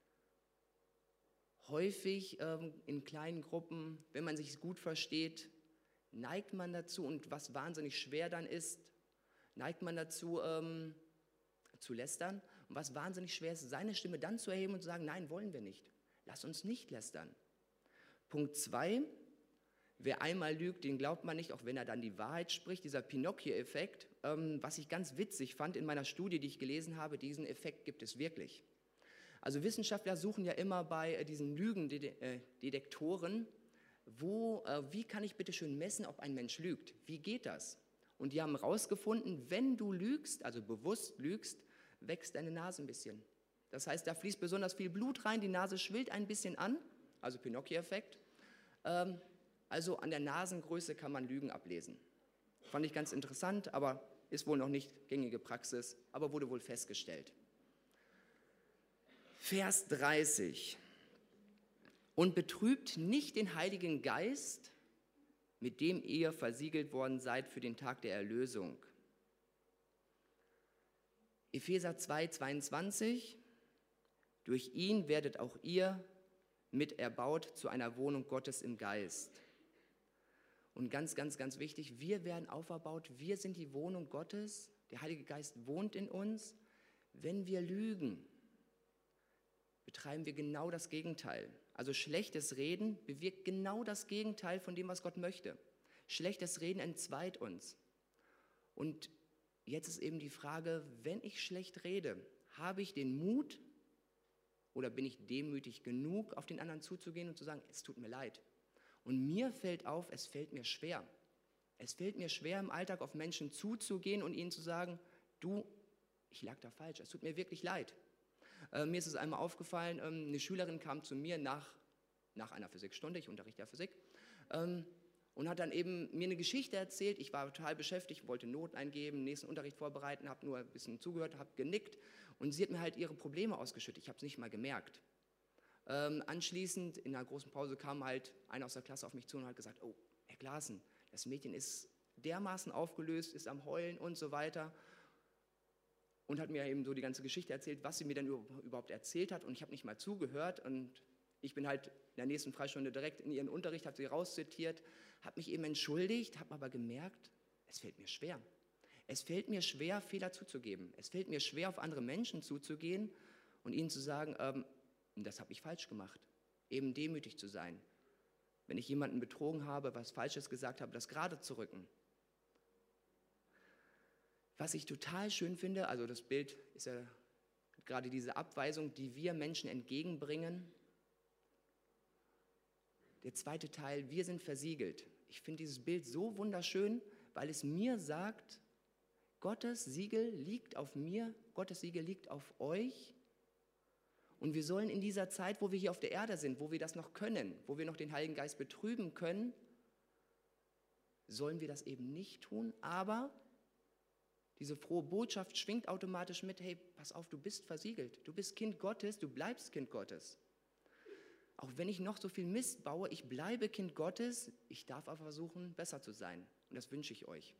häufig ähm, in kleinen Gruppen, wenn man sich gut versteht, neigt man dazu, und was wahnsinnig schwer dann ist, neigt man dazu, ähm, zu lästern. Und was wahnsinnig schwer ist, seine Stimme dann zu erheben und zu sagen, nein, wollen wir nicht. Lass uns nicht lästern. Punkt zwei, wer einmal lügt, den glaubt man nicht, auch wenn er dann die Wahrheit spricht. Dieser Pinocchio-Effekt, ähm, was ich ganz witzig fand in meiner Studie, die ich gelesen habe, diesen Effekt gibt es wirklich. Also Wissenschaftler suchen ja immer bei äh, diesen Lügendetektoren, wo, äh, wie kann ich bitte schön messen, ob ein Mensch lügt? Wie geht das? Und die haben herausgefunden, wenn du lügst, also bewusst lügst, wächst deine Nase ein bisschen. Das heißt, da fließt besonders viel Blut rein, die Nase schwillt ein bisschen an, also Pinocchio-Effekt. Ähm, also an der Nasengröße kann man Lügen ablesen. Fand ich ganz interessant, aber ist wohl noch nicht gängige Praxis, aber wurde wohl festgestellt. Vers dreißig. Und betrübt nicht den Heiligen Geist, mit dem ihr versiegelt worden seid für den Tag der Erlösung. Epheser zwei, zweiundzwanzig. Durch ihn werdet auch ihr mit erbaut zu einer Wohnung Gottes im Geist. Und ganz, ganz, ganz wichtig, wir werden auferbaut, wir sind die Wohnung Gottes, der Heilige Geist wohnt in uns. Wenn wir lügen, betreiben wir genau das Gegenteil. Also schlechtes Reden bewirkt genau das Gegenteil von dem, was Gott möchte. Schlechtes Reden entzweit uns. Und jetzt ist eben die Frage, wenn ich schlecht rede, habe ich den Mut oder bin ich demütig genug, auf den anderen zuzugehen und zu sagen, es tut mir leid. Und mir fällt auf, es fällt mir schwer. Es fällt mir schwer, im Alltag auf Menschen zuzugehen und ihnen zu sagen, du, ich lag da falsch, es tut mir wirklich leid. Äh, mir ist es einmal aufgefallen, ähm, eine Schülerin kam zu mir nach, nach einer Physikstunde, ich unterrichte ja Physik, ähm, und hat dann eben mir eine Geschichte erzählt. Ich war total beschäftigt, wollte Noten eingeben, nächsten Unterricht vorbereiten, habe nur ein bisschen zugehört, habe genickt und sie hat mir halt ihre Probleme ausgeschüttet. Ich habe es nicht mal gemerkt. Ähm, anschließend, in einer großen Pause, kam halt einer aus der Klasse auf mich zu und hat gesagt, oh, Herr Glaassen, das Mädchen ist dermaßen aufgelöst, ist am Heulen und so weiter. Und hat mir eben so die ganze Geschichte erzählt, was sie mir dann überhaupt erzählt hat. Und ich habe nicht mal zugehört. Und ich bin halt in der nächsten Freistunde direkt in ihren Unterricht, habe sie rauszitiert, habe mich eben entschuldigt, habe aber gemerkt, es fällt mir schwer. Es fällt mir schwer, Fehler zuzugeben. Es fällt mir schwer, auf andere Menschen zuzugehen und ihnen zu sagen, ähm, das habe ich falsch gemacht. eben demütig zu sein. Wenn ich jemanden betrogen habe, was Falsches gesagt habe, das gerade zu rücken. Was ich total schön finde, also das Bild ist ja gerade diese Abweisung, die wir Menschen entgegenbringen. Der zweite Teil, wir sind versiegelt. Ich finde dieses Bild so wunderschön, weil es mir sagt, Gottes Siegel liegt auf mir, Gottes Siegel liegt auf euch. Und wir sollen in dieser Zeit, wo wir hier auf der Erde sind, wo wir das noch können, wo wir noch den Heiligen Geist betrüben können, sollen wir das eben nicht tun. Aber diese frohe Botschaft schwingt automatisch mit, hey, pass auf, du bist versiegelt. Du bist Kind Gottes, du bleibst Kind Gottes. Auch wenn ich noch so viel Mist baue, ich bleibe Kind Gottes, ich darf aber versuchen, besser zu sein. Und das wünsche ich euch.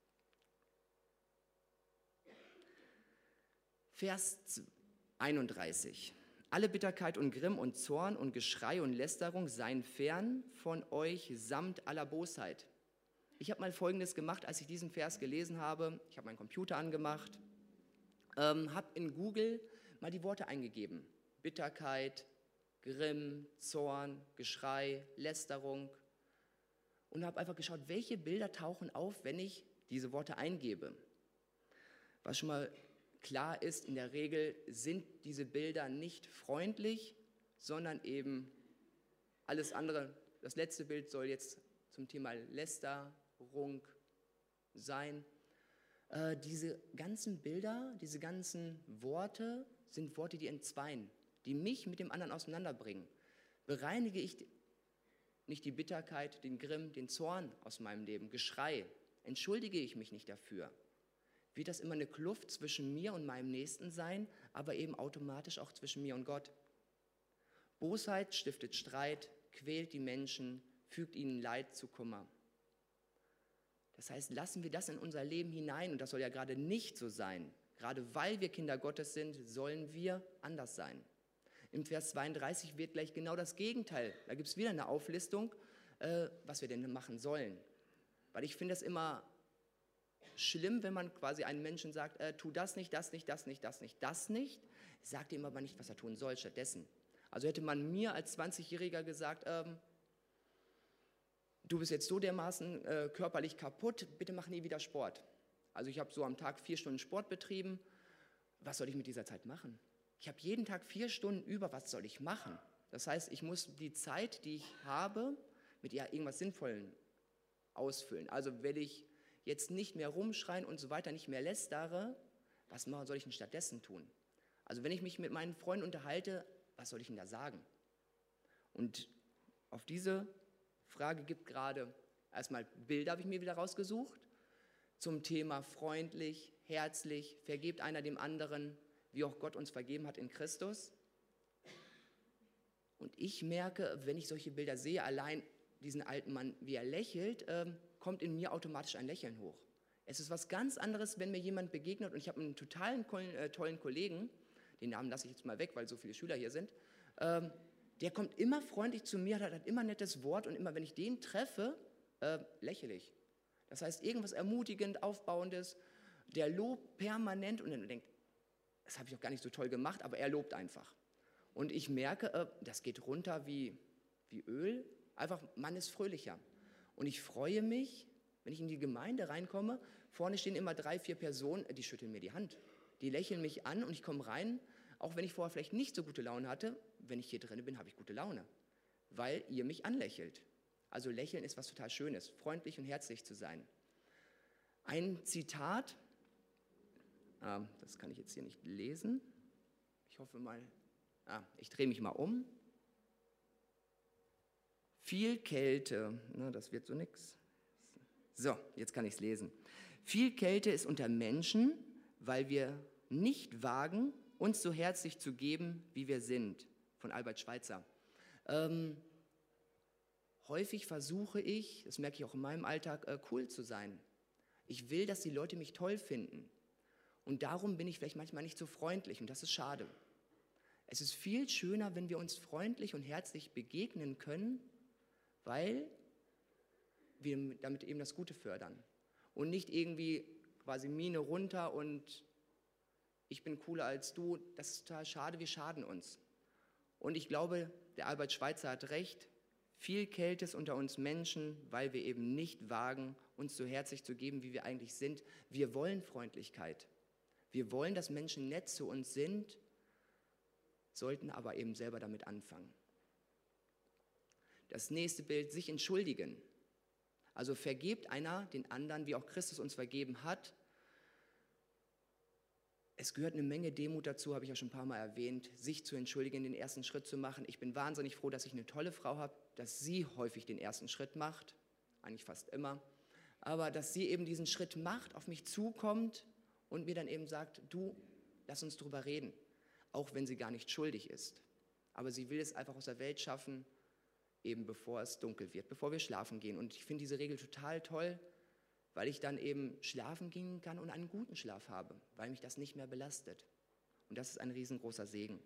Vers einunddreißig. Alle Bitterkeit und Grimm und Zorn und Geschrei und Lästerung seien fern von euch samt aller Bosheit. Ich habe mal Folgendes gemacht, als ich diesen Vers gelesen habe. Ich habe meinen Computer angemacht, ähm, habe in Google mal die Worte eingegeben. Bitterkeit, Grimm, Zorn, Geschrei, Lästerung. Und habe einfach geschaut, welche Bilder tauchen auf, wenn ich diese Worte eingebe. Was schon mal klar ist, in der Regel sind diese Bilder nicht freundlich, sondern eben alles andere. Das letzte Bild soll jetzt zum Thema Lästerung sein. Äh, diese ganzen Bilder, diese ganzen Worte sind Worte, die entzweien, die mich mit dem anderen auseinanderbringen. Bereinige ich nicht die Bitterkeit, den Grimm, den Zorn aus meinem Leben, Geschrei, entschuldige ich mich nicht dafür, wird das immer eine Kluft zwischen mir und meinem Nächsten sein, aber eben automatisch auch zwischen mir und Gott. Bosheit stiftet Streit, quält die Menschen, fügt ihnen Leid zu Kummer. Das heißt, lassen wir das in unser Leben hinein, und das soll ja gerade nicht so sein. Gerade weil wir Kinder Gottes sind, sollen wir anders sein. Im Vers zweiunddreißig wird gleich genau das Gegenteil. Da gibt es wieder eine Auflistung, äh, was wir denn machen sollen. Weil ich finde es immer schlimm, wenn man quasi einem Menschen sagt, äh, tu das nicht, das nicht, das nicht, das nicht, das nicht, sagt ihm aber nicht, was er tun soll stattdessen. Also hätte man mir als zwanzigjähriger gesagt, ähm, du bist jetzt so dermaßen äh, körperlich kaputt, bitte mach nie wieder Sport. Also ich habe so am Tag vier Stunden Sport betrieben, was soll ich mit dieser Zeit machen? Ich habe jeden Tag vier Stunden über, was soll ich machen? Das heißt, ich muss die Zeit, die ich habe, mit ja irgendwas Sinnvollem ausfüllen. Also wenn ich jetzt nicht mehr rumschreien und so weiter, nicht mehr lästere, was soll ich denn stattdessen tun? Also wenn ich mich mit meinen Freunden unterhalte, was soll ich denn da sagen? Und auf diese Frage gibt gerade erstmal Bilder, habe ich mir wieder rausgesucht, zum Thema freundlich, herzlich, vergebt einer dem anderen, wie auch Gott uns vergeben hat in Christus. Und ich merke, wenn ich solche Bilder sehe, allein diesen alten Mann, wie er lächelt, ähm, kommt in mir automatisch ein Lächeln hoch. Es ist was ganz anderes, wenn mir jemand begegnet, und ich habe einen totalen äh, tollen Kollegen, den Namen lasse ich jetzt mal weg, weil so viele Schüler hier sind, ähm, der kommt immer freundlich zu mir, hat, hat immer ein nettes Wort, und immer wenn ich den treffe, äh, lächle ich. Das heißt, irgendwas ermutigend, aufbauendes, der lobt permanent, und dann denkt, das habe ich doch gar nicht so toll gemacht, aber er lobt einfach. Und ich merke, äh, das geht runter wie, wie Öl, einfach, man ist fröhlicher. Und ich freue mich, wenn ich in die Gemeinde reinkomme, vorne stehen immer drei, vier Personen, die schütteln mir die Hand. Die lächeln mich an, und ich komme rein, auch wenn ich vorher vielleicht nicht so gute Laune hatte, wenn ich hier drin bin, habe ich gute Laune, weil ihr mich anlächelt. Also lächeln ist was total Schönes, freundlich und herzlich zu sein. Ein Zitat, äh, das kann ich jetzt hier nicht lesen, ich hoffe mal, ah, ich drehe mich mal um. Viel Kälte, na, das wird so nix. So, jetzt kann ich es lesen. Viel Kälte ist unter Menschen, weil wir nicht wagen, uns so herzlich zu geben, wie wir sind. Von Albert Schweitzer. Ähm, häufig versuche ich, das merke ich auch in meinem Alltag, äh, cool zu sein. Ich will, dass die Leute mich toll finden. Und darum bin ich vielleicht manchmal nicht so freundlich, und das ist schade. Es ist viel schöner, wenn wir uns freundlich und herzlich begegnen können, weil wir damit eben das Gute fördern. Und nicht irgendwie quasi Miene runter und ich bin cooler als du. Das ist total schade, wir schaden uns. Und ich glaube, der Albert Schweitzer hat recht, viel Kälte ist unter uns Menschen, weil wir eben nicht wagen, uns so herzlich zu geben, wie wir eigentlich sind. Wir wollen Freundlichkeit. Wir wollen, dass Menschen nett zu uns sind, sollten aber eben selber damit anfangen. Das nächste Bild, sich entschuldigen. Also vergebt einer den anderen, wie auch Christus uns vergeben hat. Es gehört eine Menge Demut dazu, habe ich ja schon ein paar Mal erwähnt, sich zu entschuldigen, den ersten Schritt zu machen. Ich bin wahnsinnig froh, dass ich eine tolle Frau habe, dass sie häufig den ersten Schritt macht, eigentlich fast immer, aber dass sie eben diesen Schritt macht, auf mich zukommt und mir dann eben sagt, du, lass uns drüber reden, auch wenn sie gar nicht schuldig ist. Aber sie will es einfach aus der Welt schaffen, eben bevor es dunkel wird, bevor wir schlafen gehen. Und ich finde diese Regel total toll, weil ich dann eben schlafen gehen kann und einen guten Schlaf habe, weil mich das nicht mehr belastet. Und das ist ein riesengroßer Segen.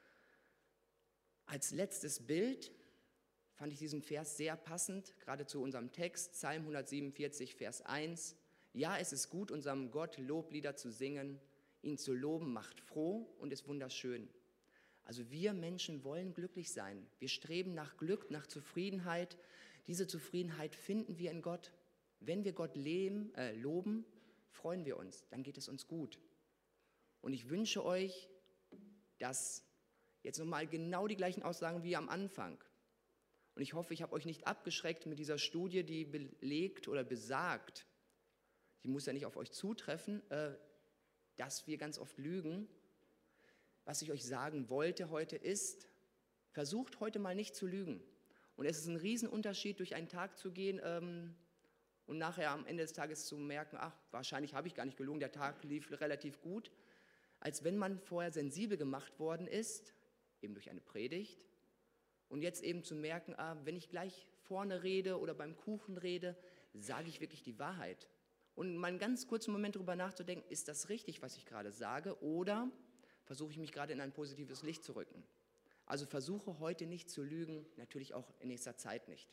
Als letztes Bild fand ich diesen Vers sehr passend, gerade zu unserem Text, Psalm hundertsiebenundvierzig, Vers eins. Ja, es ist gut, unserem Gott Loblieder zu singen, ihn zu loben macht froh und ist wunderschön. Also wir Menschen wollen glücklich sein. Wir streben nach Glück, nach Zufriedenheit. Diese Zufriedenheit finden wir in Gott. Wenn wir Gott leben, äh, loben, freuen wir uns, dann geht es uns gut. Und ich wünsche euch, dass jetzt nochmal genau die gleichen Aussagen wie am Anfang. Und ich hoffe, ich habe euch nicht abgeschreckt mit dieser Studie, die belegt oder besagt, die muss ja nicht auf euch zutreffen, äh, dass wir ganz oft lügen. Was ich euch sagen wollte heute ist, versucht heute mal nicht zu lügen. Und es ist ein Riesenunterschied, durch einen Tag zu gehen, ähm, und nachher am Ende des Tages zu merken, ach, wahrscheinlich habe ich gar nicht gelogen, der Tag lief relativ gut, als wenn man vorher sensibel gemacht worden ist, eben durch eine Predigt, und jetzt eben zu merken, ah, wenn ich gleich vorne rede oder beim Kuchen rede, sage ich wirklich die Wahrheit. Und mal einen ganz kurzen Moment darüber nachzudenken, ist das richtig, was ich gerade sage, oder versuche ich mich gerade in ein positives Licht zu rücken. Also versuche heute nicht zu lügen, natürlich auch in nächster Zeit nicht.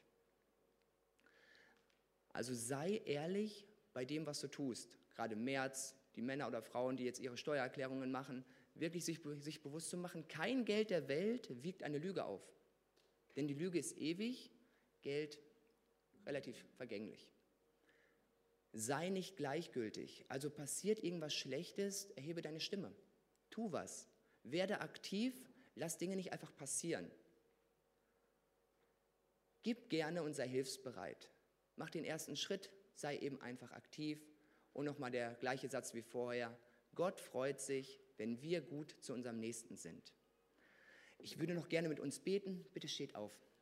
Also sei ehrlich bei dem, was du tust. Gerade im März, die Männer oder Frauen, die jetzt ihre Steuererklärungen machen, wirklich sich, sich bewusst zu machen, kein Geld der Welt wiegt eine Lüge auf. Denn die Lüge ist ewig, Geld relativ vergänglich. Sei nicht gleichgültig. Also passiert irgendwas Schlechtes, erhebe deine Stimme. Tu was. Werde aktiv, lass Dinge nicht einfach passieren. Gib gerne und sei hilfsbereit. Mach den ersten Schritt, sei eben einfach aktiv. Und nochmal der gleiche Satz wie vorher. Gott freut sich, wenn wir gut zu unserem Nächsten sind. Ich würde noch gerne mit uns beten. Bitte steht auf.